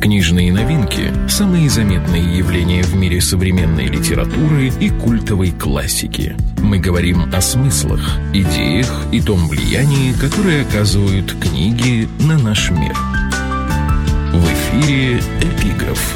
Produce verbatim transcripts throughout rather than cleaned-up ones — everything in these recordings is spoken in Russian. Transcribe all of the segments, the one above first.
Книжные новинки – самые заметные явления в мире современной литературы и культовой классики. Мы говорим о смыслах, идеях и том влиянии, которое оказывают книги на наш мир. В эфире «Эпиграф».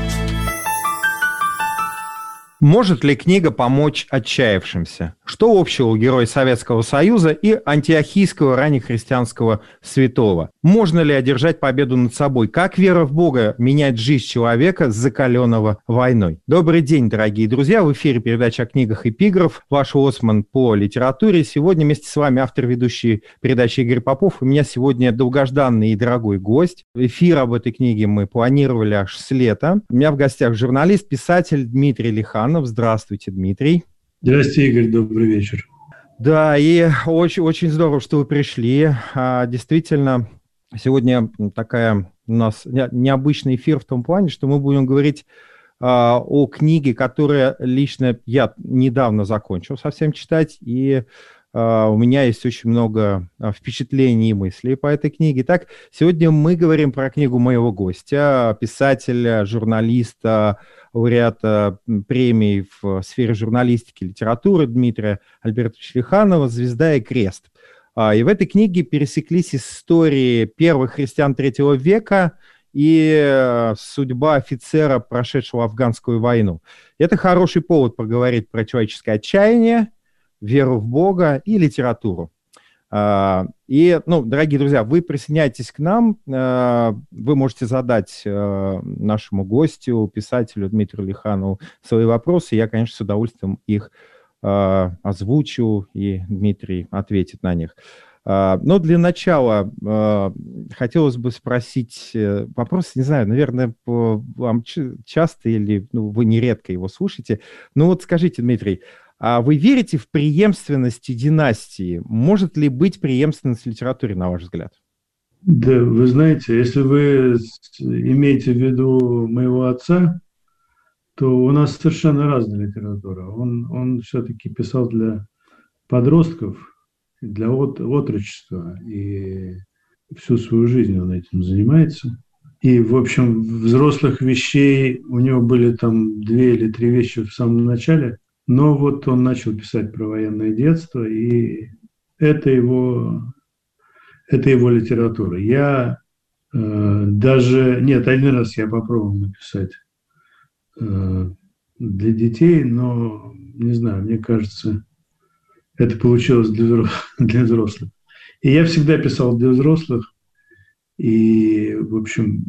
Может ли книга помочь отчаявшимся? Что общего у героя Советского Союза и антиохийского раннехристианского святого? Можно ли одержать победу над собой? Как вера в Бога меняет жизнь человека, закаленного войной? Добрый день, дорогие друзья! В эфире передача о книгах «Эпиграф». Ваш Осман по литературе. Сегодня вместе с вами автор ведущей передачи Игорь Попов. У меня сегодня долгожданный и дорогой гость. Эфир об этой книге мы планировали аж с лета. У меня в гостях журналист, писатель Дмитрий Лиханов. Здравствуйте, Дмитрий. Здравствуйте, Игорь, добрый вечер. Да, и очень, очень здорово, что вы пришли. А, действительно, сегодня такая у нас необычный эфир в том плане, что мы будем говорить а, о книге, которая лично я недавно закончил совсем читать, и а, у меня есть очень много впечатлений и мыслей по этой книге. Так, сегодня мы говорим про книгу моего гостя, писателя, журналиста, лауреата премий в сфере журналистики и литературы Дмитрия Альбертовича Лиханова «Звезда и крест». И в этой книге пересеклись истории первых христиан третьего века и судьба офицера, прошедшего афганскую войну. Это хороший повод поговорить про человеческое отчаяние, веру в Бога и литературу. И, ну, дорогие друзья, вы присоединяйтесь к нам, вы можете задать нашему гостю, писателю Дмитрию Лиханову свои вопросы, я, конечно, с удовольствием их озвучу, и Дмитрий ответит на них. Но для начала хотелось бы спросить вопрос, не знаю, наверное, вам часто или ну, вы нередко его слушаете, но вот скажите, Дмитрий, а вы верите в преемственность династии? Может ли быть преемственность в литературе, на ваш взгляд? Да, вы знаете, если вы имеете в виду моего отца, то у нас совершенно разная литература. Он, он все-таки писал для подростков, для от, отрочества, и всю свою жизнь он этим занимается. И, в общем, взрослых вещей у него были там две или три вещи в самом начале. Но вот он начал писать про военное детство, и это его, это его литература. Я э, даже... Нет, один раз я попробовал написать э, для детей, но, не знаю, мне кажется, это получилось для взрослых, для взрослых. И я всегда писал для взрослых, и, в общем,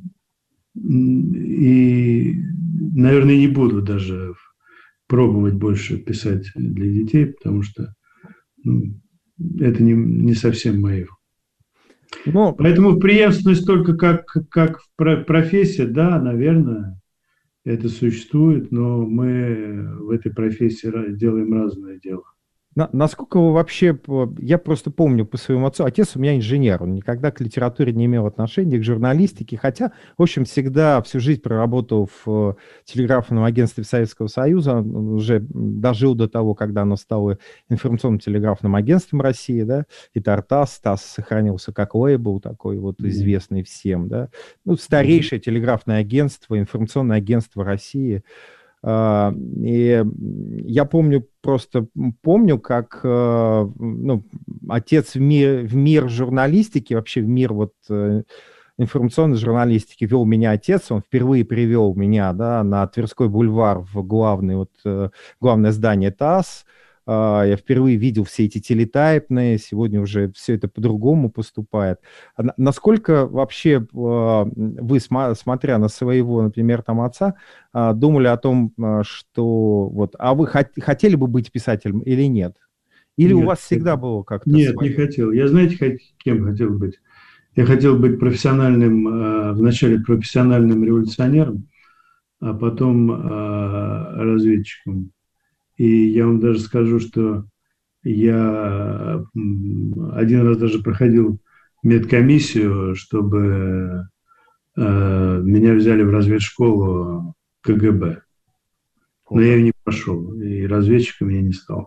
и, наверное, не буду даже... пробовать больше писать для детей, потому что ну, это не, не совсем мое. Но... Поэтому преемственность только как, как профессия, да, наверное, это существует, но мы в этой профессии делаем разное дело. На, насколько вы вообще... Я просто помню по своему отцу. Отец у меня инженер. Он никогда к литературе не имел отношения, к журналистике. Хотя, в общем, всегда всю жизнь проработал в телеграфном агентстве Советского Союза. Он уже дожил до того, когда оно стало информационным телеграфным агентством России. Да? И ТАРТАСС. ТАСС сохранился как лейбл такой вот известный всем. Да? Ну, старейшее телеграфное агентство, информационное агентство России. И я помню, просто помню, как ну, отец в мир, в мир журналистики, вообще в мир вот информационной журналистики вел меня отец, он впервые привел меня, да, на Тверской бульвар в главный, вот, главное здание ТАСС. Я впервые видел все эти телетайпные, сегодня уже все это по-другому поступает. Насколько вообще вы, смотря на своего, например, там отца, думали о том, что вот, а вы хотели бы быть писателем или нет? Или нет, у вас всегда было как-то? Нет, свое? Не хотел. Я, знаете, кем хотел быть? Я хотел быть профессиональным, вначале профессиональным революционером, а потом разведчиком. И я вам даже скажу, что я один раз даже проходил медкомиссию, чтобы э, меня взяли в разведшколу КГБ. Но я ее не прошел, и разведчиком я не стал.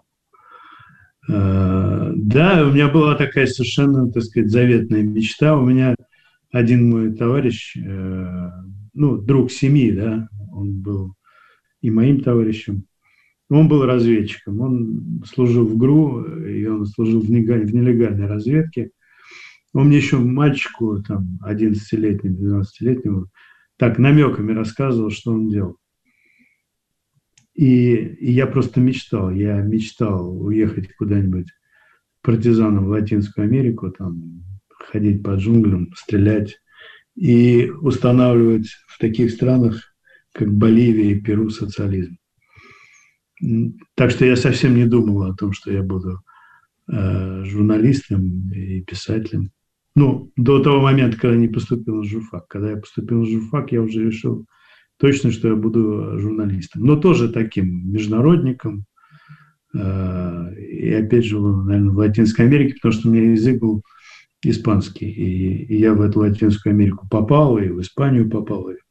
Э, да, у меня была такая совершенно, так сказать, заветная мечта. У меня один мой товарищ, э, ну, друг семьи, да, он был и моим товарищем, он был разведчиком, он служил в ГРУ, и он служил в нелегальной разведке. Он мне еще мальчику, там, одиннадцатилетнему, двенадцатилетнему, так намеками рассказывал, что он делал. И, и я просто мечтал, я мечтал уехать куда-нибудь партизаном в Латинскую Америку, там, ходить по джунглям, стрелять и устанавливать в таких странах, как Боливия и Перу, социализм. Так что я совсем не думал о том, что я буду э, журналистом и писателем. Ну, до того момента, когда не поступил на журфак. Когда я поступил на журфак, я уже решил точно, что я буду журналистом. Но тоже таким международником. Э, и опять же, наверное, в Латинской Америке, потому что у меня язык был испанский. И, и я в эту Латинскую Америку попал, и в Испанию попал. И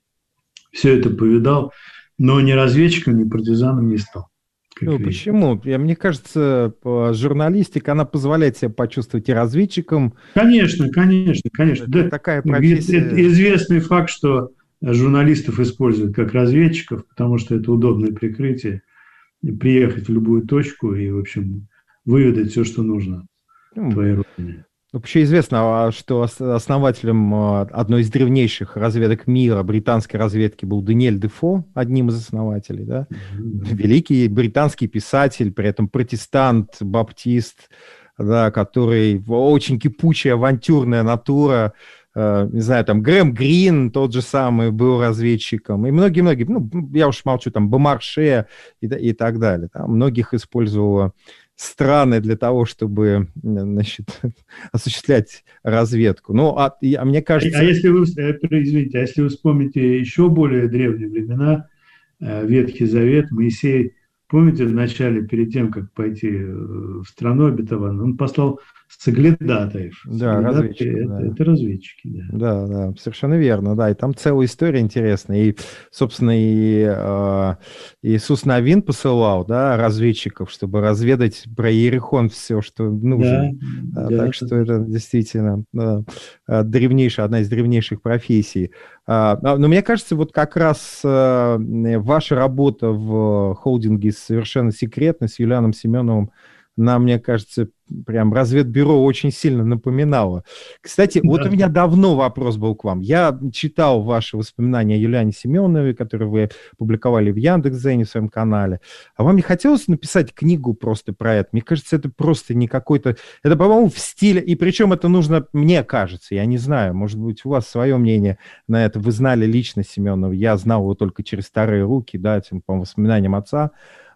все это повидал. Но ни разведчиком, ни партизаном не стал. Ну, почему? Я, мне кажется, журналистика, она позволяет себе почувствовать и разведчиком. Конечно, конечно, конечно. Это да, такая профессия. Известный факт, что журналистов используют как разведчиков, потому что это удобное прикрытие. Приехать в любую точку и, в общем, выведать все, что нужно ну, твоей родине. Вообще известно, что основателем одной из древнейших разведок мира, британской разведки, был Даниэль Дефо, одним из основателей, да? Mm-hmm. Великий британский писатель, при этом протестант, баптист, да, который очень кипучая, авантюрная натура. Не знаю, там Грэм Грин, тот же самый, был разведчиком, и многие-многие, ну, я уж молчу, там, Бомарше и, и так далее. Там многих использовала страны для того, чтобы, значит, осуществлять разведку. Ну, а, а мне кажется... А если вы, извините, а если вы вспомните еще более древние времена, Ветхий Завет, Моисей, помните, вначале, перед тем, как пойти в страну обетованную, он послал соглядатаев. Да, разведчики. Это, да. это разведчики, да. Да, да, совершенно верно, да, и там целая история интересная, и, собственно, и э, Иисус Навин посылал, да, разведчиков, чтобы разведать про Иерихон все, что нужно, да, а, да, так что это действительно да, древнейшая, одна из древнейших профессий. А, но мне кажется, вот как раз а, ваша работа в холдинге совершенно секретно с Юлианом Семеновым, нам, мне кажется, прям разведбюро очень сильно напоминало. Кстати, да. Вот у меня давно вопрос был к вам. Я читал ваши воспоминания о Юлиане Семенове, которые вы публиковали в Яндекс.Дзене в своем канале. А вам не хотелось написать книгу просто про это? Мне кажется, это просто не какой-то... Это, по-моему, в стиле... И причем это нужно, мне кажется, я не знаю, может быть, у вас свое мнение на это. Вы знали лично Семенова. Я знал его только через старые руки, да, тем, по воспоминаниям отца.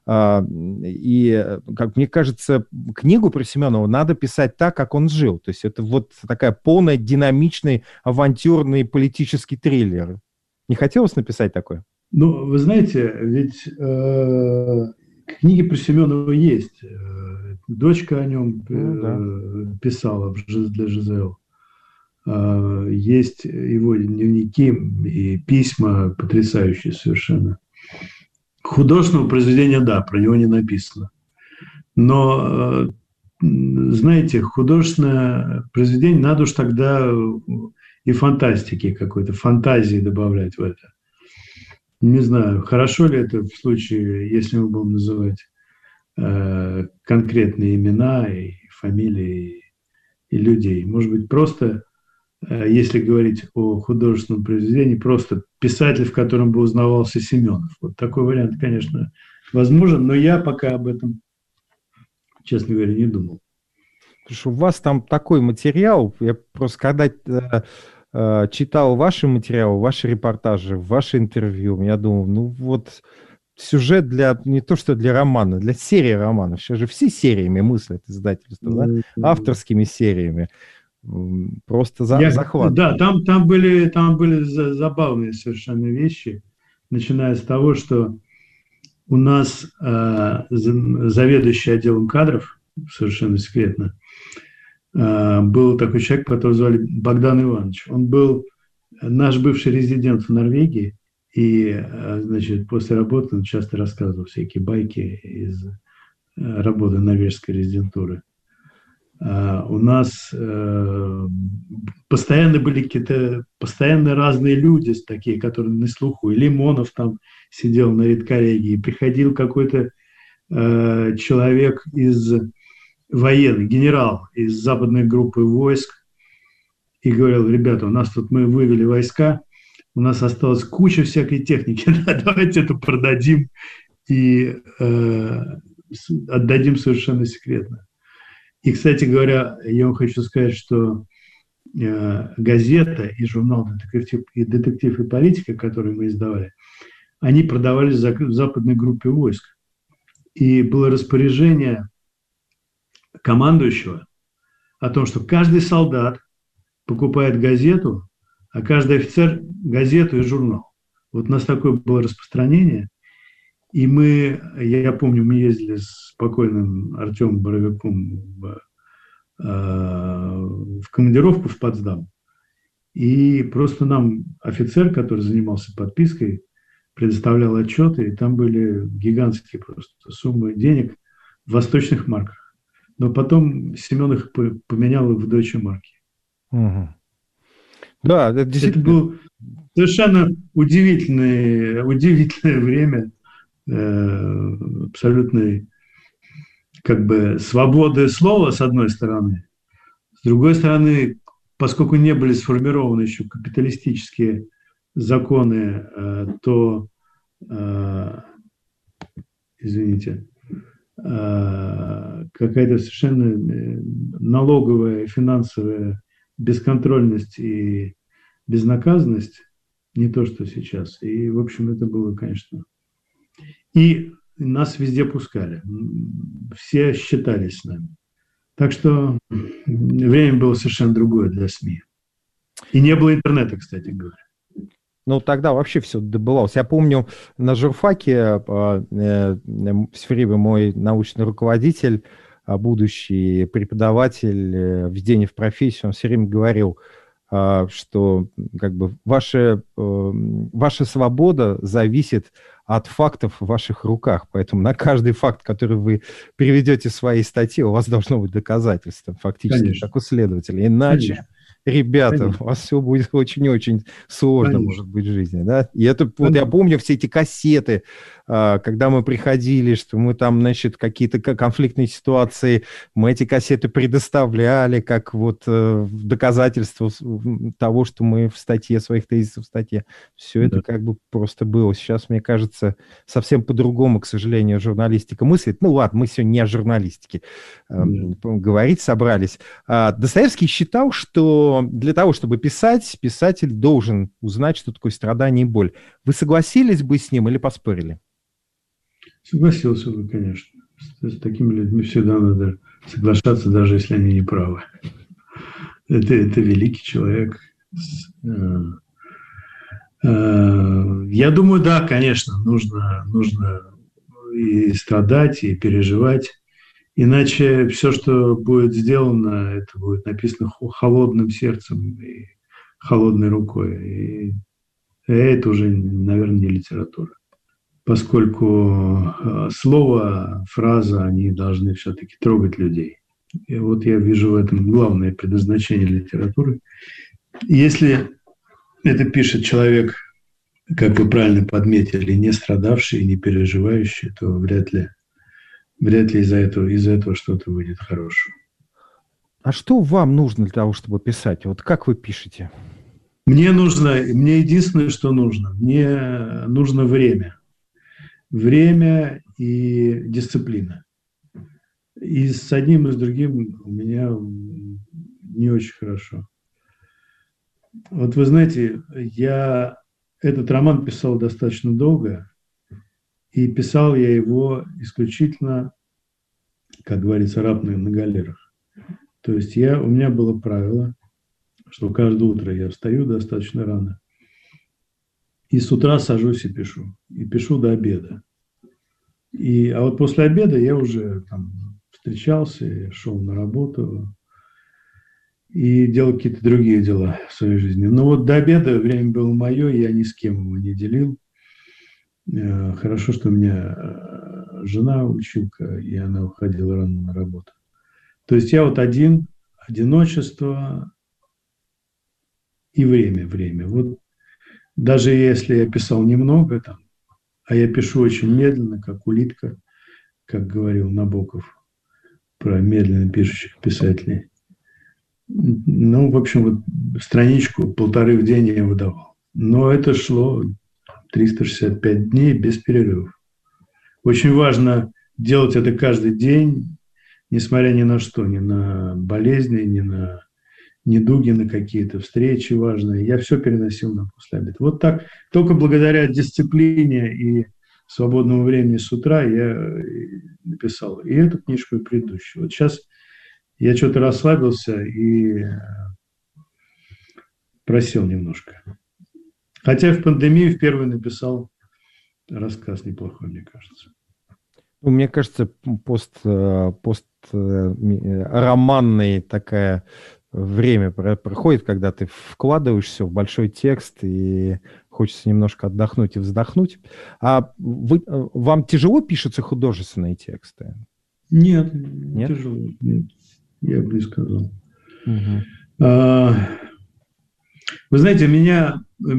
И, как мне кажется, книгу про Семенова надо писать так, как он жил. То есть это вот такая полная, динамичный, авантюрный политический триллер. Не хотелось написать такое? Ну, вы знаете, ведь э, книги про Семенова есть. Дочка о нем ну, да. писала для ЖЗЛ. Есть его дневники и письма потрясающие совершенно. Художественного произведения, да, про него не написано. Но, знаете, художественное произведение надо уж тогда и фантастики какой-то, фантазии добавлять в это. Не знаю, хорошо ли это в случае, если мы будем называть э, конкретные имена и фамилии и людей. Может быть, просто, э, если говорить о художественном произведении, просто писатель, в котором бы узнавался Семенов. Вот такой вариант, конечно, возможен, но я пока об этом, честно говоря, не думал. Потому что у вас там такой материал, я просто когда э, э, читал ваши материалы, ваши репортажи, ваши интервью, я думал, ну вот сюжет для, не то что для романа, для серии романов. Сейчас же все сериями мыслят издательства, да? Авторскими сериями. Просто за, Я, захват. Да, там, там были, там были забавные совершенно вещи, начиная с того, что у нас э, заведующий отделом кадров, совершенно секретно, э, был такой человек, которого звали Богдан Иванович. Он был наш бывший резидент в Норвегии, и, э, значит, после работы он часто рассказывал всякие байки из э, работы норвежской резидентуры. У нас постоянно были какие-то, постоянно разные люди, такие, которые на слуху. И Лимонов там сидел на редколлегии, приходил какой-то человек из военный, генерал из западной группы войск, и говорил: ребята, у нас тут мы вывели войска, у нас осталась куча всякой техники, давайте это продадим и э, отдадим совершенно секретно. И, кстати говоря, я вам хочу сказать, что э, газета и журнал «Детектив» и «Детектив и политика», которые мы издавали, они продавались в западной группе войск. И было распоряжение командующего о том, что каждый солдат покупает газету, а каждый офицер газету и журнал. Вот у нас такое было распространение. И мы, я помню, мы ездили с покойным Артемом Боровиком в, э, в командировку в Потсдам. И просто нам офицер, который занимался подпиской, предоставлял отчеты, и там были гигантские просто суммы денег в восточных марках. Но потом Семен их поменял в Deutsche марки. Угу. Да, это действительно... Это было совершенно удивительное, удивительное время э, абсолютной как бы свободы слова, с одной стороны. С другой стороны, поскольку не были сформированы еще капиталистические законы, э, то, э, извините, э, какая-то совершенно налоговая, финансовая бесконтрольность и безнаказанность, не то, что сейчас. И, в общем, это было, конечно. И нас везде пускали. Все считались с нами. Так что время было совершенно другое для СМИ. И не было интернета, кстати говоря. Ну, тогда вообще все добывалось. Я помню, на журфаке все время мой научный руководитель, будущий преподаватель введения в профессию, он все время говорил, что как бы ваша, ваша свобода зависит от фактов в ваших руках. Поэтому на каждый факт, который вы приведете в своей статье, у вас должно быть доказательство, фактически, Конечно. Как у следователя. Иначе, Конечно. ребята, Конечно. у вас все будет очень-очень сложно, Конечно. может быть, в жизни. Да? И это, Конечно. вот я помню все эти кассеты, когда мы приходили, что мы там, значит, какие-то конфликтные ситуации, мы эти кассеты предоставляли как вот доказательство того, что мы в статье, своих тезисов в статье. Все это да. как бы просто было. Сейчас, мне кажется, совсем по-другому, к сожалению, журналистика мыслит. Ну ладно, мы сегодня не о журналистике да. говорить собрались. Достоевский считал, что для того, чтобы писать, писатель должен узнать, что такое страдание и боль. Вы согласились бы с ним или поспорили? Согласился бы, конечно. С такими людьми всегда надо соглашаться, даже если они не правы. Это, это великий человек. Я думаю, да, конечно, нужно, нужно и страдать, и переживать. Иначе все, что будет сделано, это будет написано холодным сердцем и холодной рукой. И это уже, наверное, не литература. Поскольку слово, фраза, они должны все-таки трогать людей. И вот я вижу в этом главное предназначение литературы. Если это пишет человек, как вы правильно подметили, не страдавший, не переживающий, то вряд ли, вряд ли из-за этого, из-за этого что-то выйдет хорошее. А что вам нужно для того, чтобы писать? Вот как вы пишете? Мне нужно, мне единственное, что нужно, мне нужно время. Время и дисциплина. И с одним и с другим у меня не очень хорошо. Вот вы знаете, я этот роман писал достаточно долго, и писал я его исключительно, как говорится, раб на, на галерах. То есть я, у меня было правило, что каждое утро я встаю достаточно рано, и с утра сажусь и пишу. И пишу до обеда. И, а вот после обеда я уже там встречался, шел на работу и делал какие-то другие дела в своей жизни. Но вот до обеда время было мое, я ни с кем его не делил. Хорошо, что у меня жена училка, и она уходила рано на работу. То есть я вот один, одиночество и время, время. Вот даже если я писал немного там, а я пишу очень медленно, как улитка, как говорил Набоков про медленно пишущих писателей. Ну, в общем, вот страничку полторы в день я выдавал. Но это шло триста шестьдесят пять дней без перерывов. Очень важно делать это каждый день, несмотря ни на что, ни на болезни, ни на недуги, на какие-то встречи важные. Я все переносил на после обеда. Вот так, только благодаря дисциплине и свободному времени с утра я написал и эту книжку, и предыдущую. Вот сейчас я что-то расслабился и просел немножко. Хотя в пандемию в первый написал рассказ неплохой, мне кажется. Ну, мне кажется, пост, пост романный такая время проходит, когда ты вкладываешься в большой текст и хочется немножко отдохнуть и вздохнуть. А вы, вам тяжело пишутся художественные тексты? Нет, не тяжело. Нет, я бы не сказал. Угу. А, вы знаете, меня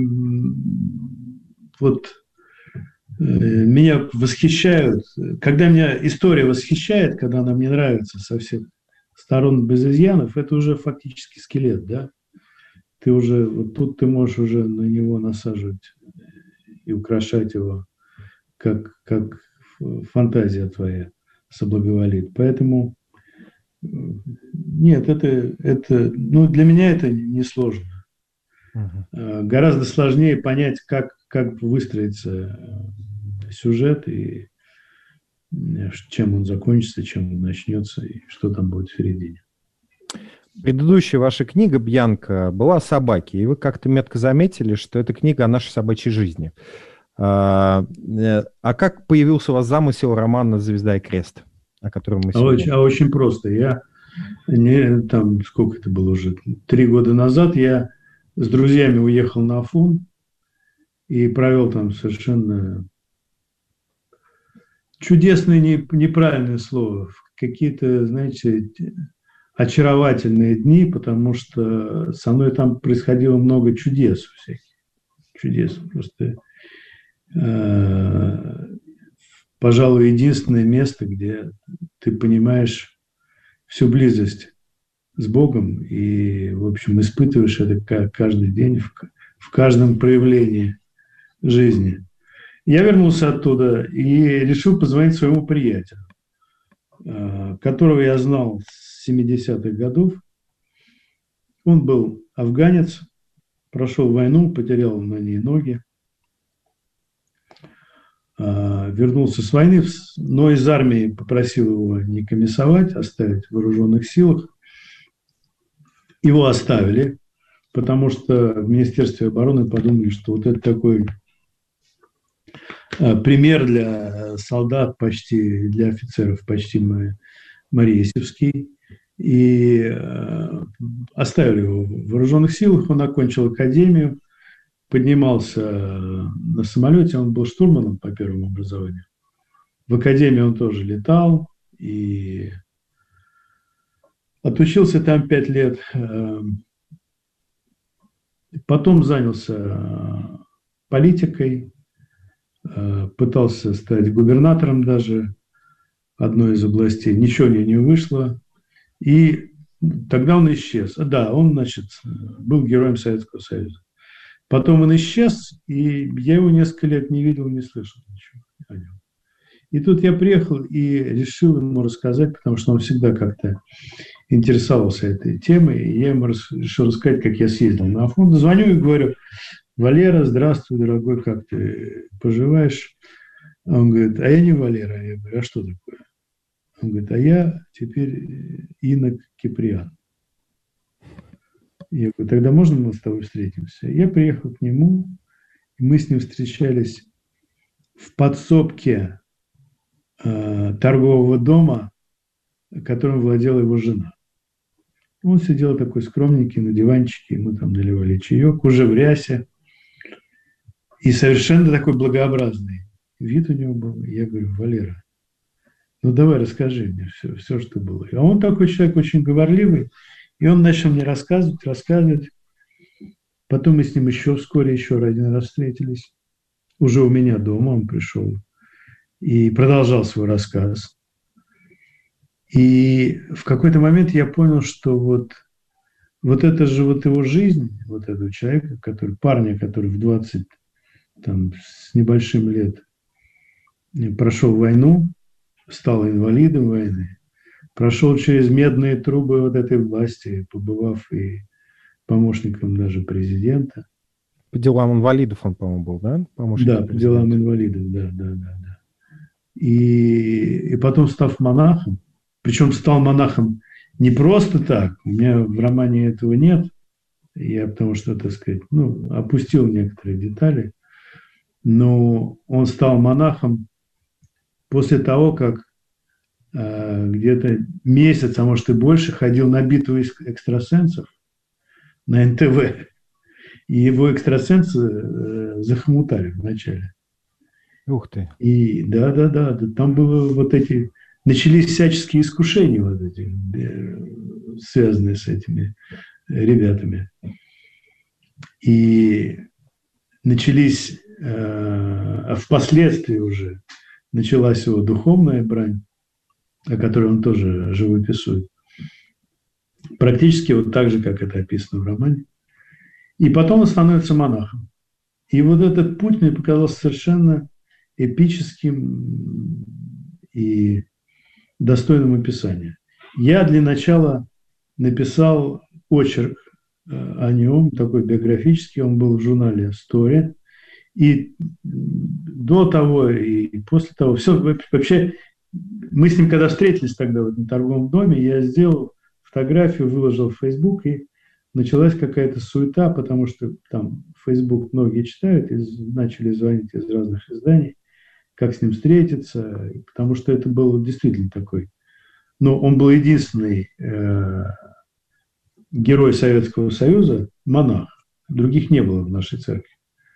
вот меня восхищают, когда меня история восхищает, когда она мне нравится со всех сторон без изъянов, это уже фактически скелет, да? Ты уже, вот тут ты можешь уже на него насаживать и украшать его, как, как фантазия твоя соблаговолит. Поэтому нет, это, это, ну, для меня это не сложно. Uh-huh. Гораздо сложнее понять, как, как выстроится сюжет и чем он закончится, чем он начнется и что там будет в середине. Предыдущая ваша книга «Бьянка» была о собаке, и вы как-то метко заметили, что это книга о нашей собачьей жизни. А, а как появился у вас замысел романа «Звезда и крест», о котором мы сегодня... Очень, а очень просто. Я не, там, сколько это было уже, три года назад я с друзьями уехал на Афон и провел там совершенно чудесное, неправильное слово, какие-то, знаете, очаровательные дни, потому что со мной там происходило много чудес всяких. Чудес. Просто, э, пожалуй, единственное место, где ты понимаешь всю близость с Богом и, в общем, испытываешь это каждый день в, в каждом проявлении жизни. Я вернулся оттуда и решил позвонить своему приятелю, которого я знал с семидесятых годов. Он был афганец, прошел войну, потерял на ней ноги, вернулся с войны, но из армии попросил его не комиссовать, оставить в вооруженных силах. Его оставили, потому что в Министерстве обороны подумали, что вот это такой пример для солдат, почти для офицеров, почти Мариесевский. И оставили его в вооруженных силах. Он окончил академию, поднимался на самолете. Он был штурманом по первому образованию. В академии он тоже летал и отучился там пять лет. Потом занялся политикой, пытался стать губернатором даже одной из областей. Ничего у него не вышло. И тогда он исчез. Да, он, значит, был героем Советского Союза. Потом он исчез, и я его несколько лет не видел, не слышал ничего о нем. И тут я приехал и решил ему рассказать, потому что он всегда как-то интересовался этой темой. И я ему решил рассказать, как я съездил на Афон. Звоню и говорю: Валера, здравствуй, дорогой, как ты поживаешь? Он говорит: а я не Валера. Я говорю: а что такое? Он говорит: а я теперь инок Киприан. Я говорю: тогда можно мы с тобой встретимся? Я приехал к нему, и мы с ним встречались в подсобке э, торгового дома, которым владела его жена. Он сидел такой скромненький на диванчике, мы там наливали чаек, уже в рясе, и совершенно такой благообразный вид у него был. Я говорю: Валера, ну давай расскажи мне все, все, что было. А он такой человек очень говорливый, и он начал мне рассказывать, рассказывать. Потом мы с ним еще вскоре еще один раз встретились. Уже у меня дома он пришел и продолжал свой рассказ. И в какой-то момент я понял, что вот, вот это же вот его жизнь, вот этого человека, который, парня, который в двадцать там, с небольшим лет прошел войну, стал инвалидом войны, прошел через медные трубы вот этой власти, побывав и помощником даже президента. По делам инвалидов он, по-моему, был, да? Помощник да, по делам инвалидов, да, да, да. да. И, и потом, став монахом, причем стал монахом не просто так, у меня в романе этого нет, я потому что, так сказать, ну, опустил некоторые детали, но он стал монахом после того, как э, где-то месяц, а может и больше, ходил на битву экстрасенсов на эн тэ вэ, и его экстрасенсы э, захомутали вначале. Ух ты. И да-да-да, там было вот эти, начались всяческие искушения вот эти, э, связанные с этими ребятами. И начались, э, а впоследствии уже началась его духовная брань, о которой он тоже живописует. Практически вот так же, как это описано в романе. И потом он становится монахом. И вот этот путь мне показался совершенно эпическим и достойным описания. Я для начала написал очерк о нем, такой биографический, он был в журнале «Story». И до того, и после того, все, вообще, мы с ним, когда встретились тогда в этом торговом доме, я сделал фотографию, выложил в Facebook, и началась какая-то суета, потому что там Facebook многие читают, и начали звонить из разных изданий, как с ним встретиться, потому что это был действительно такой. Но он был единственный э, герой Советского Союза, монах. Других не было в нашей церкви.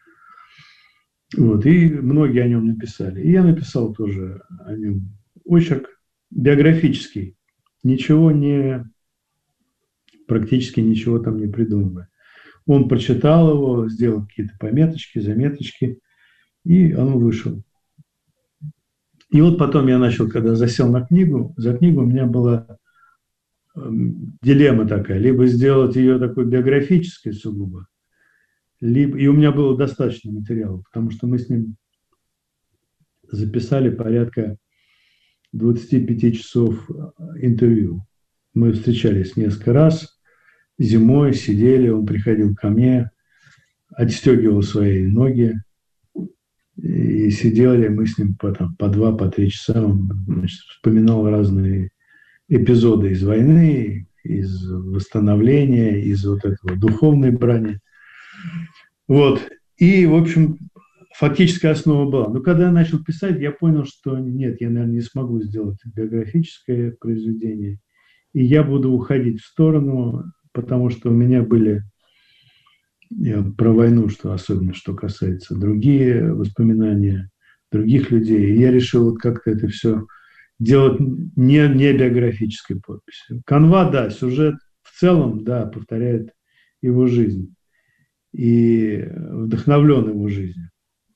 Вот, и многие о нем написали. И я написал тоже о нем очерк биографический. Ничего не, практически ничего там не придумывая. Он прочитал его, сделал какие-то пометочки, заметочки, и он вышел. И вот потом я начал, когда засел на книгу, за книгу у меня была э, дилемма такая, либо сделать ее такой биографической сугубо, либо, и у меня было достаточно материала, потому что мы с ним записали порядка двадцать пять часов интервью. Мы встречались несколько раз, зимой сидели, он приходил ко мне, отстегивал свои ноги, и сидели мы с ним по, там, по два, по три часа. Он, значит, вспоминал разные эпизоды из войны, из восстановления, из вот этого духовной брани. Вот. И, в общем, фактическая основа была. Но когда я начал писать, я понял, что нет, я, наверное, не смогу сделать биографическое произведение. И я буду уходить в сторону, потому что у меня были про войну, что особенно, что касается другие воспоминания других людей. И я решил вот как-то это все делать не, не биографической подписью. Канва, да, сюжет в целом, да, повторяет его жизнь и вдохновлен его жизнью.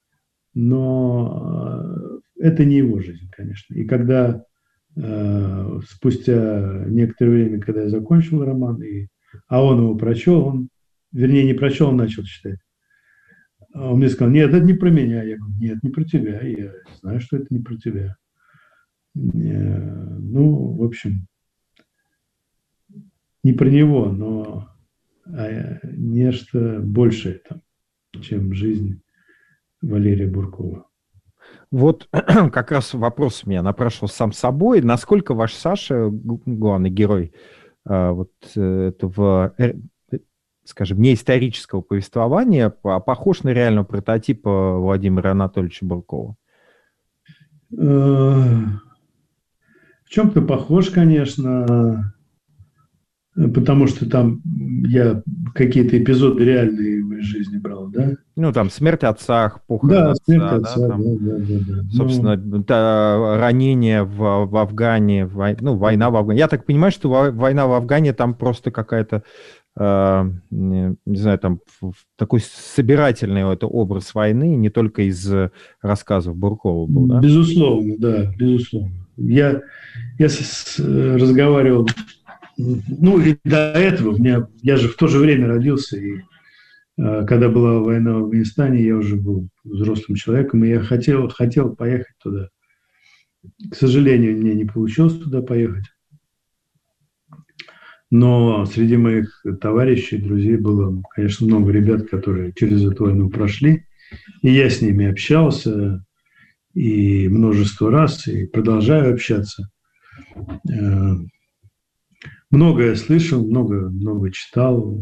Но это не его жизнь, конечно. И когда э, спустя некоторое время, когда я закончил роман, и, а он его прочел, он Вернее, не прочел, он начал читать. А он мне сказал, нет, это не про меня. Я говорю, нет, не про тебя. Я знаю, что это не про тебя. Ну, в общем, не про него, но нечто большее там, чем жизнь Валерия Буркова. Вот как раз вопрос у меня напрашивал сам собой. Насколько ваш Саша, главный герой вот этого, скажем, не исторического повествования, похож на реального прототипа Владимира Анатольевича Буркова? В чем-то похож, конечно. потому что там я какие-то эпизоды реальные в жизни брал, да? Ну, там смерть отца, похорон Да, отца, смерть да, отца, там, да, да, да, да. собственно, Ну, та- ранение в, в Афгане, вой- ну, война в Афгане. Я так понимаю, что во- война в Афгане там просто какая-то, э, не, не знаю, там в- в такой собирательный это образ войны, не только из рассказов Буркова был, да? безусловно, да, безусловно. Я, я с- с- разговаривал, ну и до этого, у меня, я же в то же время родился, и э, когда была война в Афганистане, я уже был взрослым человеком, и я хотел, хотел поехать туда. К сожалению, мне не получилось туда поехать. Но среди моих товарищей, друзей было, конечно, много ребят, которые через эту войну прошли. И я с ними общался и множество раз, и продолжаю общаться. Э, Многое слышал, много, много читал.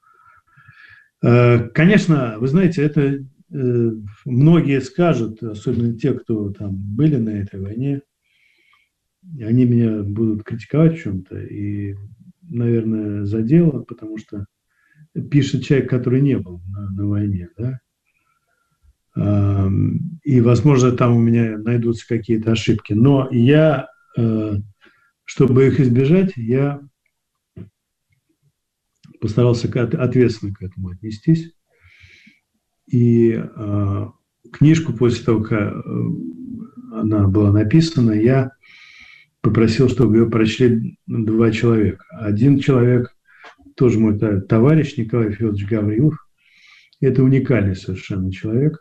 Э, Конечно, вы знаете, это э, многие скажут, особенно те, кто там были на этой войне, они меня будут критиковать в чем-то и, наверное, за дело, потому что пишет человек, который не был на, на войне, да. И, возможно, там у меня найдутся какие-то ошибки. Но я, чтобы их избежать, я постарался ответственно к этому отнестись. И книжку после того, как она была написана, я попросил, чтобы ее прочли два человека. Один человек, тоже мой товарищ, Николай Федорович Гаврилов. Это уникальный совершенно человек.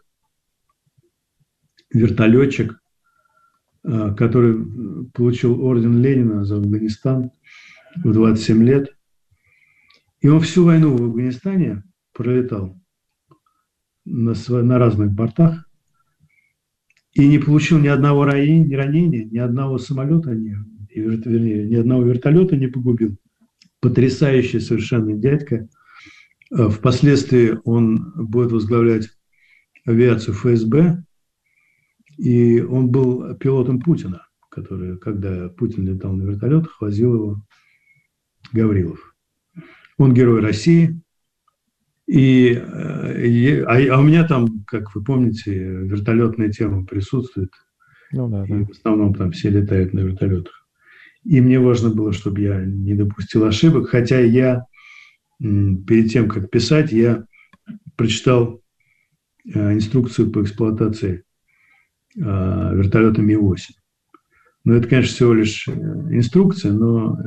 Вертолетчик, который получил орден Ленина за Афганистан в двадцать семь лет. И он всю войну в Афганистане пролетал на, на разных бортах и не получил ни одного ранения, ранения, ни одного самолета, ни, вернее, ни одного вертолета не погубил. Потрясающий совершенно дядька. Впоследствии он будет возглавлять авиацию эф эс бэ, и он был пилотом Путина, который, когда Путин летал на вертолетах, возил его Гаврилов. Он герой России. И, и, а, а у меня там, как вы помните, вертолетная тема присутствует. Ну, да, да. И в основном там все летают на вертолетах. И мне важно было, чтобы я не допустил ошибок, хотя я перед тем, как писать, я прочитал инструкцию по эксплуатации вертолета Ми восемь. Ну, это, конечно, всего лишь инструкция, но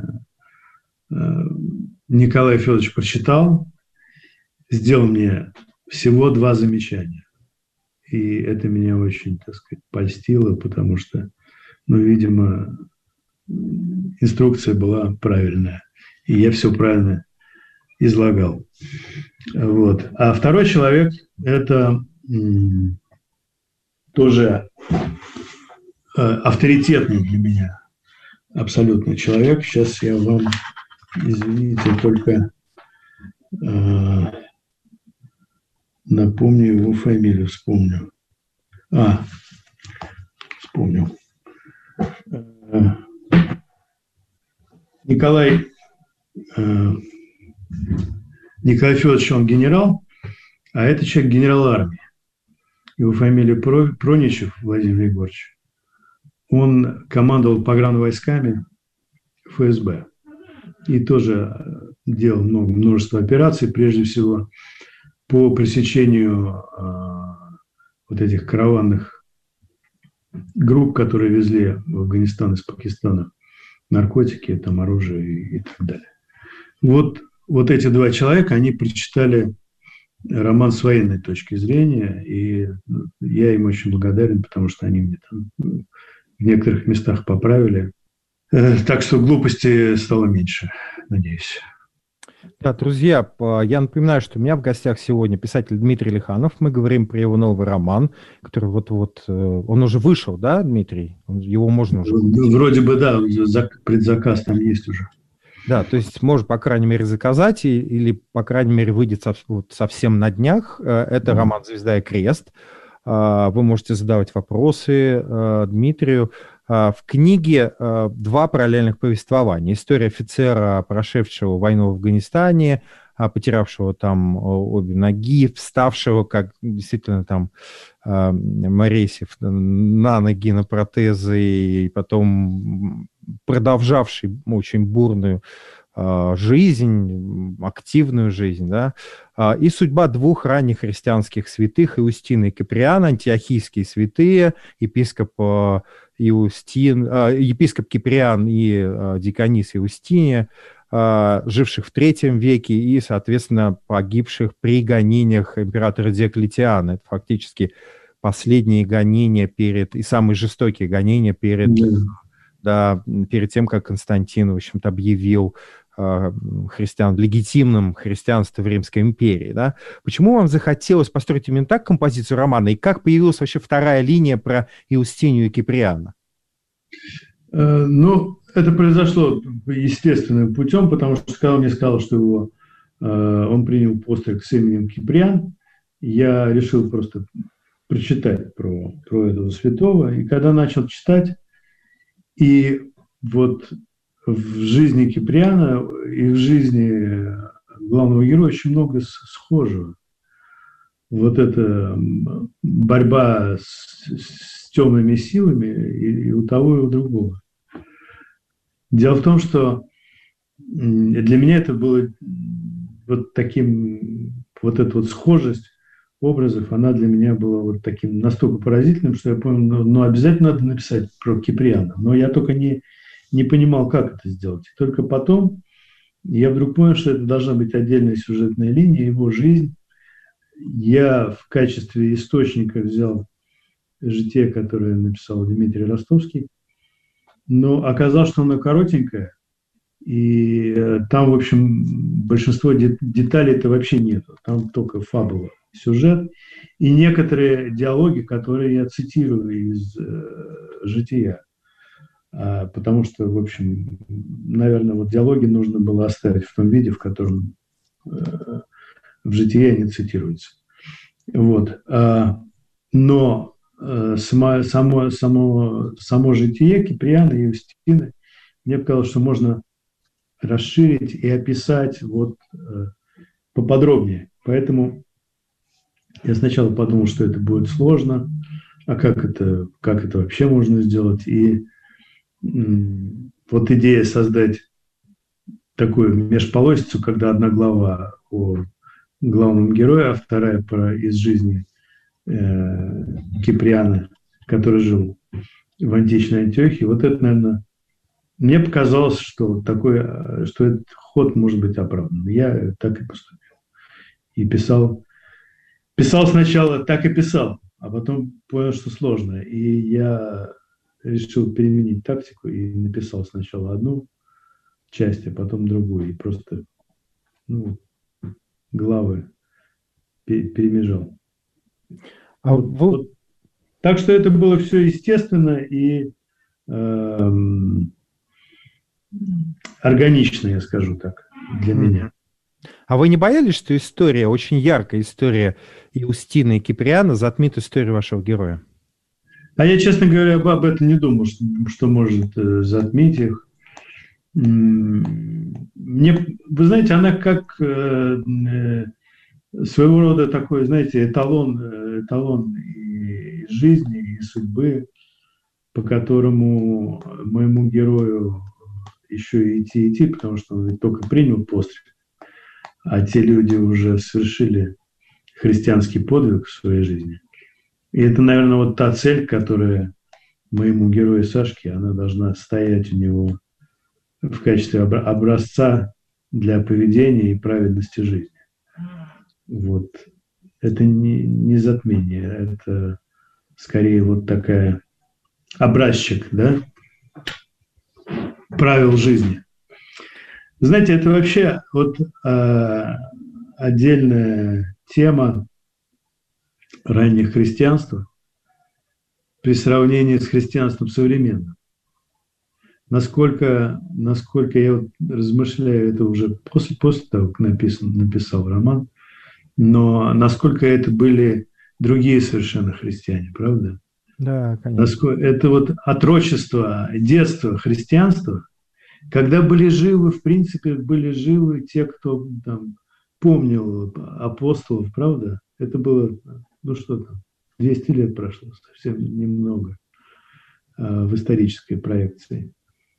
Николай Федорович прочитал, сделал мне всего два замечания. И это меня очень, так сказать, польстило, потому что, ну, видимо, инструкция была правильная. И я все правильно излагал. Вот. А второй человек – это м, тоже э, авторитетный для меня абсолютно человек. Сейчас я вам, извините, только э, напомню его фамилию, вспомню. А, вспомнил. Э, Николай э, Николай Федорович, он генерал, а это человек генерал армии. Его фамилия Проничев Владимир Егорович. Он командовал погранвойсками эф эс бэ и тоже делал много, множество операций, прежде всего по пресечению э, вот этих караванных групп, которые везли в Афганистан из Пакистана наркотики, там оружие и, и так далее. Вот, вот эти два человека, они прочитали роман с военной точки зрения, и я им очень благодарен, потому что они мне там в некоторых местах поправили. Так что глупости стало меньше, надеюсь. Да, друзья, я напоминаю, что у меня в гостях сегодня писатель Дмитрий Лиханов. Мы говорим про его новый роман, который вот-вот... Он уже вышел, да, Дмитрий? Его можно уже... Вроде бы, да, предзаказ там есть уже. Да, то есть можно, по крайней мере, заказать, или, по крайней мере, выйдет совсем на днях. Это роман «Звезда и крест». Вы можете задавать вопросы Дмитрию. в книге два параллельных повествования. История офицера, прошедшего войну в Афганистане, потерявшего там обе ноги, вставшего, как действительно там Моресьев, на ноги, на протезы, и потом продолжавший очень бурную жизнь, активную жизнь, да, и судьба двух ранних христианских святых, Иустина и Киприана, антиохийские святые, епископ Иустин, епископ Киприан и диконис Иустиния, живших в третьем веке и, соответственно, погибших при гонениях императора Диоклетиана. Это фактически последние гонения перед, и самые жестокие гонения перед, mm. да, перед тем, как Константин, в общем-то, объявил э, христиан, легитимным христианство в Римской империи. Да? Почему вам захотелось построить именно так композицию романа, и как появилась вообще вторая линия про Иустинию и Киприана? Uh, ну, это произошло естественным путем, потому что когда он мне сказал, что его, uh, он принял постриг с именем Киприан, я решил просто прочитать про, про этого святого. И когда начал читать, и вот в жизни Киприана и в жизни главного героя очень много схожего. Вот эта борьба с, с темными силами и, и у того, и у другого. Дело в том, что для меня это было вот таким, вот эта вот схожесть образов, она для меня была вот таким настолько поразительным, что я понял, ну, ну обязательно надо написать про Киприана. Но я только не, не понимал, как это сделать. И только потом я вдруг понял, что это должна быть отдельная сюжетная линия, его жизнь. Я в качестве источника взял житие, которое написал Дмитрий Ростовский, но оказалось, что оно коротенькое, и там, в общем, большинство деталей-то вообще нету. Там только фабула, сюжет и некоторые диалоги, которые я цитирую из э, жития. А, потому что, в общем, наверное, вот диалоги нужно было оставить в том виде, в котором э, в житии они цитируются. Вот. А, но э, само, само, само, само житие Киприана и Иустины, мне показалось, что можно расширить и описать вот, э, поподробнее. Поэтому я сначала подумал, что это будет сложно, а как это, как это вообще можно сделать. И м, вот идея создать такую межполосицу, когда одна глава о главном герое, а вторая про, из жизни э, Киприана, который жил в античной Антиохии. Вот это, наверное, мне показалось, что, такой, что этот ход может быть оправдан. Я так и поступил. И писал, писал сначала, так и писал, а потом понял, что сложно. И я решил переменить тактику и написал сначала одну часть, а потом другую. И просто ну, главы перемежал. А вот, вы... вот. Так что это было все естественно и э, органично, я скажу так, для mm-hmm. меня. А вы не боялись, что история, очень яркая история Иустины и Киприана затмит историю вашего героя? А я, честно говоря, об этом не думал, что, что может э, затмить их. Мне, вы знаете, она как э, э, своего рода такой, знаете, эталон, эталон и жизни, и судьбы, по которому моему герою еще и идти, идти, потому что он ведь только принял постриг, а те люди уже совершили христианский подвиг в своей жизни. И это, наверное, вот та цель, которая моему герою Сашке, она должна стоять у него в качестве образца для поведения и праведности жизни. Вот. Это не, не затмение, это скорее вот такая образчик, да, правил жизни. Знаете, это вообще вот э, отдельная тема раннего христианства при сравнении с христианством современным. Насколько, насколько я вот размышляю, это уже после, после того, как написан, написал роман, но насколько это были другие совершенно христиане, правда? Да, конечно. Это вот отрочество, детство, христианство, когда были живы, в принципе, были живы те, кто там помнил апостолов, правда? Это было, ну что там, двести лет прошло, совсем немного э, в исторической проекции.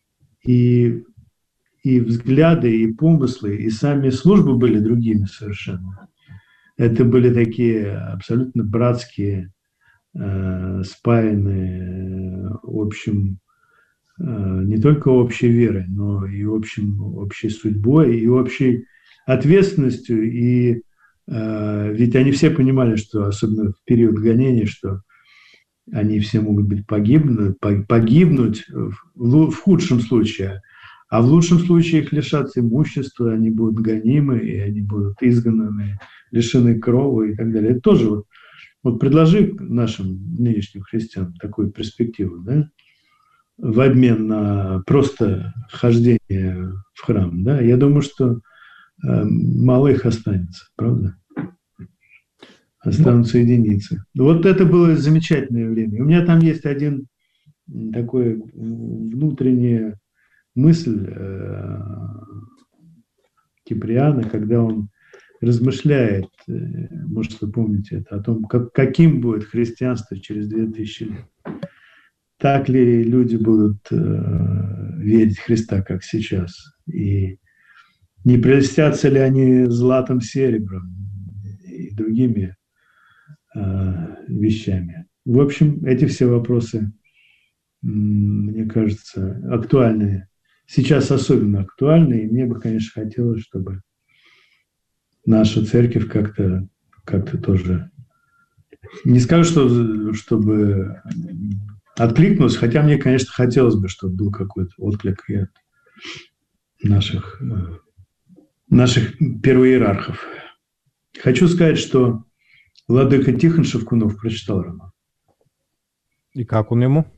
И, и взгляды, и помыслы, и сами службы были другими совершенно. Это были такие абсолютно братские, э, спаянные общим, э, не только общей верой, но и общим, общей судьбой, и общей ответственностью. И э, ведь они все понимали, что, особенно в период гонений, что они все могут быть погибнуть, погибнуть в, в худшем случае, а в лучшем случае их лишатся имущества, они будут гонимы, и они будут изгнаны, лишены крова и так далее. Это тоже вот, вот предложи нашим нынешним христианам такую перспективу, да, в обмен на просто хождение в храм, да, я думаю, что э, мало их останется, правда? Останутся ну, единицы. Вот это было замечательное время. У меня там есть один такой внутренняя мысль э, Киприана, когда он размышляет, э, может, вы помните это, о том, как, каким будет христианство через две тысячи лет. Так ли люди будут э, верить в Христа, как сейчас? И не прельстятся ли они златом, серебром и другими э, вещами? В общем, эти все вопросы, мне кажется, актуальны. Сейчас особенно актуальны, и мне бы, конечно, хотелось, чтобы наша церковь как-то как-то тоже... Не скажу, что чтобы откликнулась, хотя мне, конечно, хотелось бы, чтобы был какой-то отклик и от наших, наших первоиерархов. Хочу сказать, что владыка Тихон Шевкунов прочитал роман. И как он ему?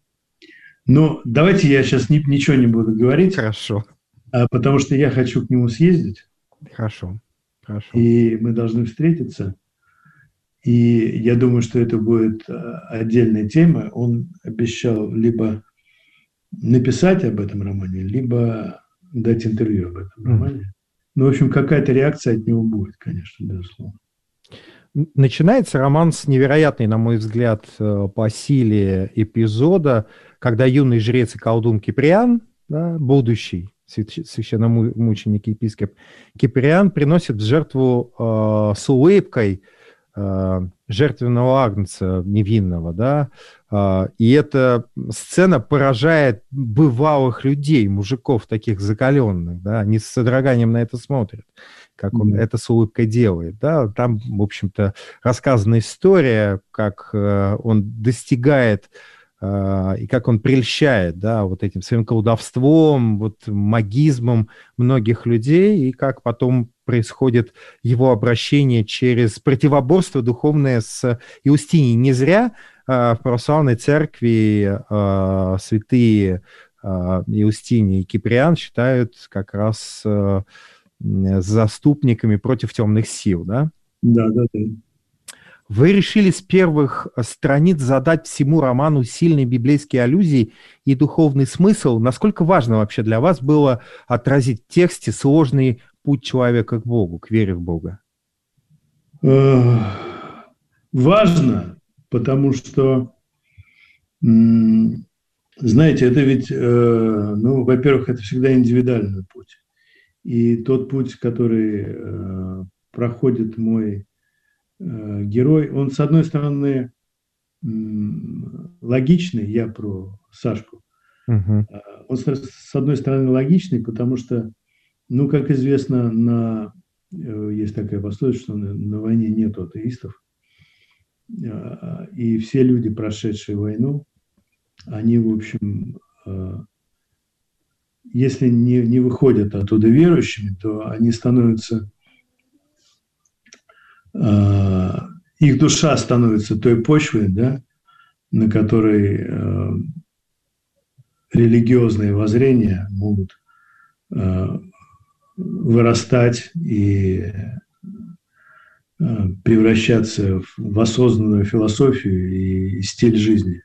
Ну, давайте я сейчас ни, ничего не буду говорить. Хорошо. Потому что я хочу к нему съездить. Хорошо. Хорошо. И мы должны встретиться. И я думаю, что это будет отдельная тема. Он обещал либо написать об этом романе, либо дать интервью об этом романе. Mm. Ну, в общем, какая-то реакция от него будет, конечно, безусловно. Начинается роман с невероятной, на мой взгляд, по силе эпизода, когда юный жрец и колдун Киприан, да, будущий священномученик и епископ Киприан, приносит в жертву э, с улыбкой э, жертвенного агнца невинного, да, э, и эта сцена поражает бывалых людей, мужиков таких закаленных, да, они с содроганием на это смотрят, как он mm-hmm. это с улыбкой делает, да, там, в общем-то, рассказана история, как э, он достигает и как он прельщает, да, вот этим своим колдовством, вот магизмом многих людей, и как потом происходит его обращение через противоборство духовное с Иустинией. Не зря э, в православной церкви э, святые э, Иустиний и Киприан считают как раз э, заступниками против темных сил, да? Да, да, да. Вы решили с первых страниц задать всему роману сильные библейские аллюзии и духовный смысл. Насколько важно вообще для вас было отразить в тексте сложный путь человека к Богу, к вере в Бога? Важно, потому что, знаете, это ведь, ну, во-первых, это всегда индивидуальный путь. И тот путь, который проходит мой герой, он, с одной стороны, логичный, я про Сашку, uh-huh. он, с одной стороны, логичный, потому что, ну, как известно, на, есть такая пословица, что на, на войне нет атеистов, и все люди, прошедшие войну, они, в общем, если не, не выходят оттуда верующими, то они становятся... их душа становится той почвой, да, на которой э, религиозные воззрения могут э, вырастать и превращаться в осознанную философию и стиль жизни.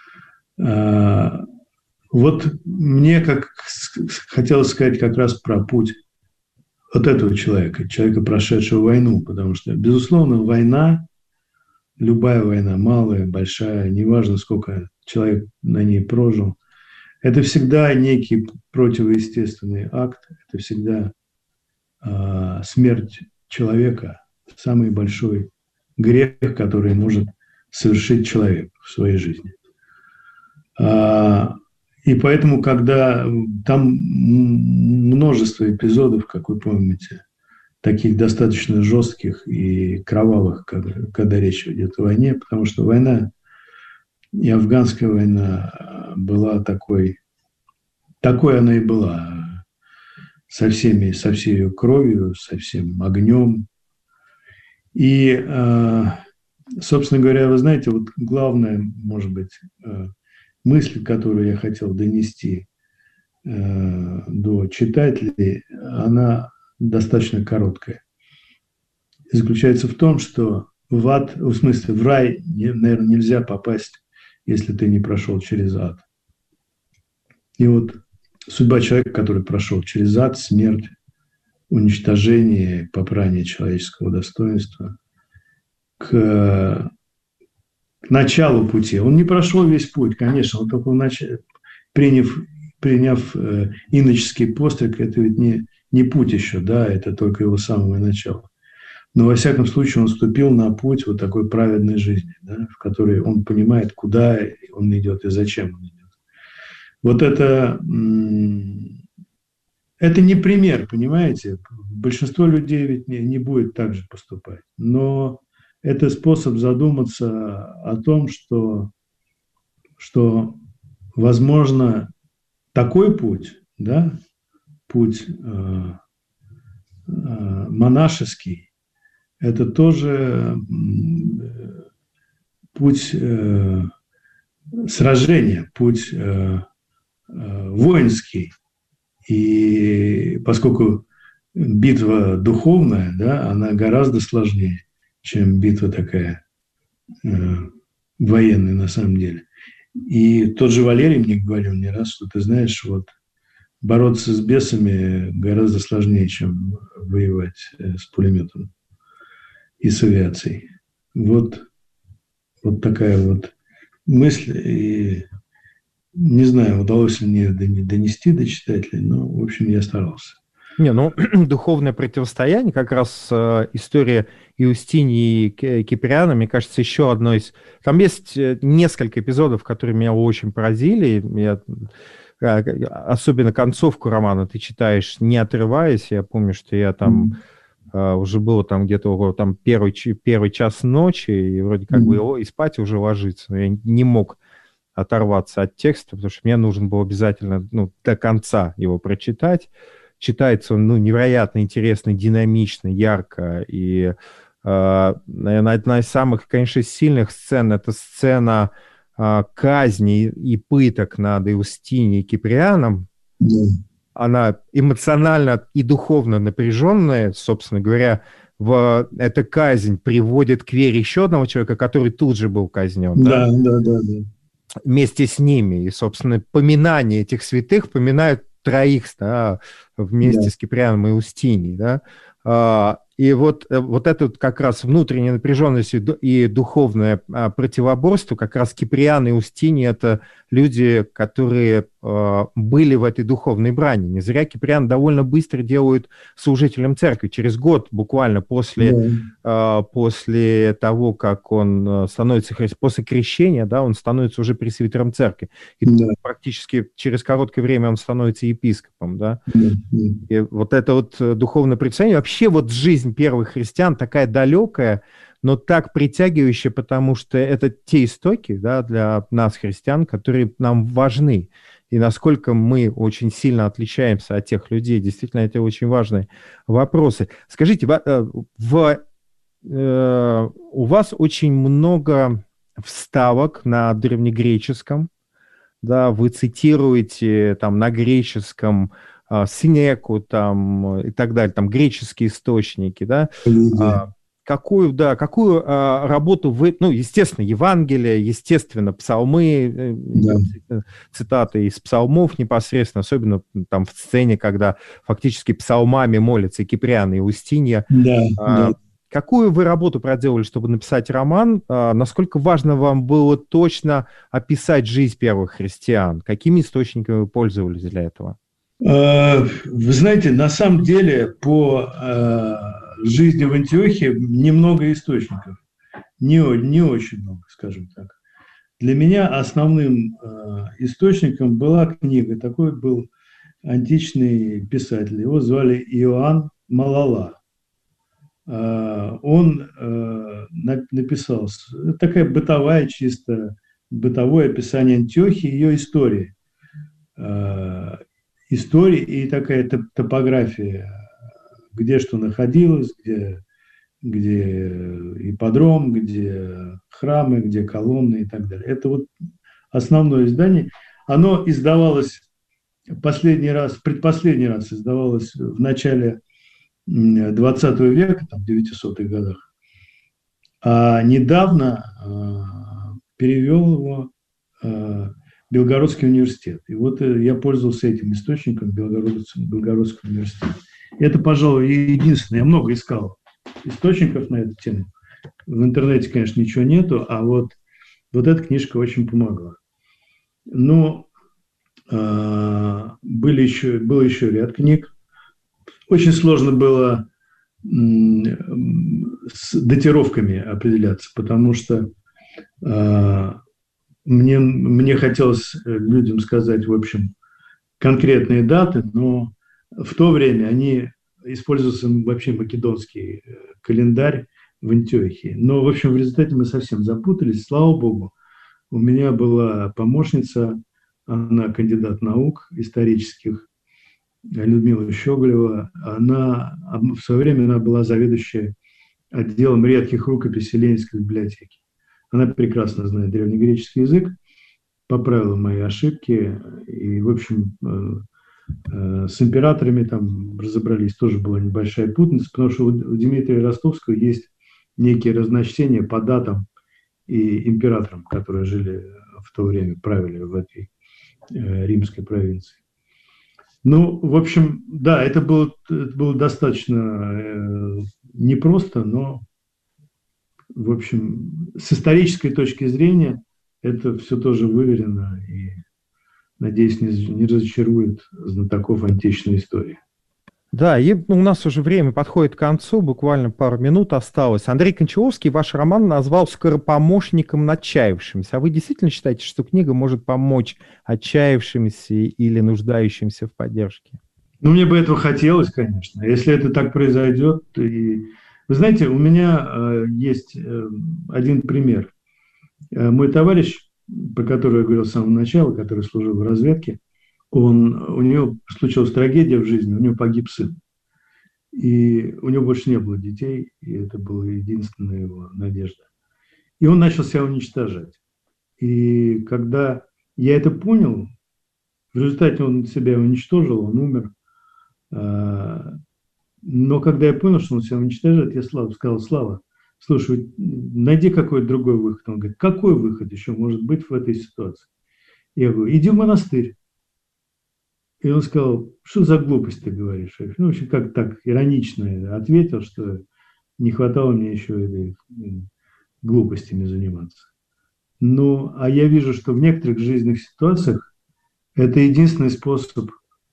Вот мне как хотелось сказать как раз про путь вот этого человека, человека, прошедшего войну, потому что, безусловно, война, любая война, малая, большая, неважно, сколько человек на ней прожил, это всегда некий противоестественный акт, это всегда э, смерть человека, самый большой грех, который может совершить человек в своей жизни. А, и поэтому, когда там множество эпизодов, как вы помните, таких достаточно жестких и кровавых, когда, когда речь идет о войне, потому что война, и афганская война была такой, такой она и была, со всеми, со всей ее кровью, со всем огнем. И, собственно говоря, вы знаете, вот главная, может быть, мысль, которую я хотел донести до читателей, она достаточно короткая. И заключается в том, что в ад, в смысле, в рай, наверное, нельзя попасть, если ты не прошел через ад. И вот судьба человека, который прошел через ад, смерть, уничтожение, попрание человеческого достоинства, к, к началу пути. Он не прошел весь путь, конечно, он только в начале, приняв, приняв э, иноческий постриг, это ведь не, не путь еще, да, это только его самое начало. Но, во всяком случае, он вступил на путь вот такой праведной жизни, да, в которой он понимает, куда он идет и зачем он идет. Вот это, это не пример, понимаете? Большинство людей ведь не, не будет так же поступать. Но это способ задуматься о том, что, что возможно, такой путь, да, путь э, э, монашеский, это тоже путь э, сражения, путь э, э, воинский. И поскольку битва духовная, да, она гораздо сложнее, чем битва такая э, военная на самом деле. И тот же Валерий мне говорил не раз, что ты знаешь, вот бороться с бесами гораздо сложнее, чем воевать с пулеметом и с авиацией. Вот, вот такая вот мысль. И не знаю, удалось ли мне донести до читателей, но, в общем, я старался. Не, ну, духовное противостояние, как раз э, история Иустинии и Киприана, мне кажется, еще одной из... Там есть несколько эпизодов, которые меня очень поразили. Я... Особенно концовку романа ты читаешь, не отрываясь. Я помню, что я там... Uh, уже было там где-то там первый, первый час ночи, и вроде как mm-hmm. бы его и спать уже ложиться. Но я не мог оторваться от текста, потому что мне нужно было обязательно ну, до конца его прочитать. Читается он ну, невероятно интересно, динамично, ярко. И, uh, наверное, одна из самых, конечно, сильных сцен — это сцена uh, казни и пыток над Иустинией и Киприаном. Mm-hmm. Она эмоционально и духовно напряженная, собственно говоря, в, эта казнь приводит к вере еще одного человека, который тут же был казнен. Да, да, да, да. Вместе с ними. И, собственно, поминание этих святых поминают троих да, вместе да. с Киприаном и Иустинией. Да. И вот, вот эта как раз внутренняя напряженность и духовное противоборство, как раз Киприан и Иустиния – это люди, которые были в этой духовной брани. Не зря Киприан довольно быстро делают служителем церкви. Через год буквально после, да. после того, как он становится, после крещения, да, он становится уже пресвитером церкви. И да. практически через короткое время он становится епископом. Да? Да. И вот это вот духовное представление, вообще вот жизнь первых христиан такая далекая, но так притягивающая, потому что это те истоки да, для нас, христиан, которые нам важны. И насколько мы очень сильно отличаемся от тех людей. Действительно, это очень важные вопросы. Скажите, в, э, у вас очень много вставок на древнегреческом. Да, вы цитируете там, на греческом Синеку там, и так далее, там греческие источники, да, а, какую, да, какую а, работу вы, ну, естественно, Евангелие, естественно, псалмы, да. Цитаты из псалмов непосредственно, особенно там в сцене, когда фактически псалмами молятся и Киприан, и Устинья. Да, а, да. Какую вы работу проделали, чтобы написать роман? А, насколько важно вам было точно описать жизнь первых христиан? Какими источниками вы пользовались для этого? Вы знаете, на самом деле по э, жизни в Антиохии немного источников. Не, не очень много, скажем так. Для меня основным э, источником была книга. Такой был античный писатель. Его звали Иоанн Малала. Э, он э, написал такая бытовая, чисто бытовое описание Антиохии, ее истории. Э, истории и такая топография, где что находилось, где, где ипподром, где храмы, где колонны и так далее. Это вот основное издание. Оно издавалось последний раз, предпоследний раз издавалось в начале двадцатого века, там, в девятисотых годах. А недавно э, перевел его э, Белгородский университет. И вот я пользовался этим источником Белгородского, Белгородского университета. Это, пожалуй, единственное. Я много искал источников на эту тему. В интернете, конечно, ничего нету, а вот, вот эта книжка очень помогла. Но э, были еще, был еще ряд книг. Очень сложно было м, с датировками определяться, потому что э, Мне, мне хотелось людям сказать, в общем, конкретные даты, но в то время они использовался вообще македонский календарь в Антиохии. Но, в общем, в результате мы совсем запутались. Слава Богу, у меня была помощница, она кандидат наук исторических, Людмила Щеголева. Она в свое время она была заведующей отделом редких рукописей Ленинской библиотеки. Она прекрасно знает древнегреческий язык, поправила мои ошибки. И, в общем, с императорами там разобрались. Тоже была небольшая путаница, потому что у Дмитрия Ростовского есть некие разночтения по датам и императорам, которые жили в то время, правили в этой римской провинции. Ну, в общем, да, это было, это было достаточно непросто, но... В общем, с исторической точки зрения это все тоже выверено и, надеюсь, не, не разочарует знатоков античной истории. Да, и у нас уже время подходит к концу, буквально пару минут осталось. Андрей Кончаловский ваш роман назвал «Скоропомощником отчаявшимся». А вы действительно считаете, что книга может помочь отчаявшимся или нуждающимся в поддержке? Ну, мне бы этого хотелось, конечно. Если это так произойдет, и... Вы знаете, у меня э, есть э, один пример. Э, мой товарищ, про которого я говорил с самого начала, который служил в разведке, он, у него случилась трагедия в жизни, у него погиб сын. И у него больше не было детей, и это была единственная его надежда. И он начал себя уничтожать. И когда я это понял, в результате он себя уничтожил, он умер. Э, Но когда я понял, что он себя уничтожает, я Славу сказал: Слава, слушай, найди какой-то другой выход. Он говорит: какой выход еще может быть в этой ситуации? Я говорю: иди в монастырь. И он сказал: что за глупость ты говоришь? Ну, в общем, как так иронично ответил, что не хватало мне еще этой глупостями заниматься. Ну, а я вижу, что в некоторых жизненных ситуациях это единственный способ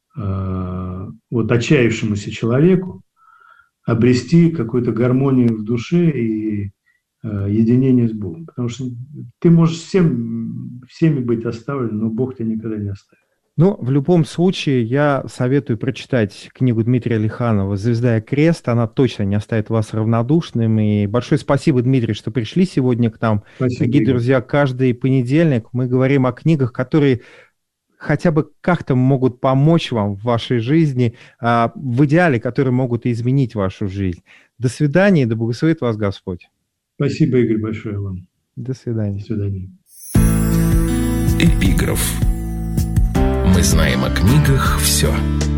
вот отчаявшемуся человеку обрести какую-то гармонию в душе и э, единение с Богом. Потому что ты можешь всем, всеми быть оставлен, но Бог тебя никогда не оставит. Ну, в любом случае, я советую прочитать книгу Дмитрия Лиханова «Звезда и крест». Она точно не оставит вас равнодушным. И большое спасибо, Дмитрий, что пришли сегодня к нам. Спасибо, Дорогие Игорь. друзья, каждый понедельник мы говорим о книгах, которые хотя бы как-то могут помочь вам в вашей жизни, а, в идеале, которые могут изменить вашу жизнь. До свидания, да благословит вас Господь. Спасибо, Игорь, большое вам. До свидания. До свидания. Эпиграф. Мы знаем о книгах все.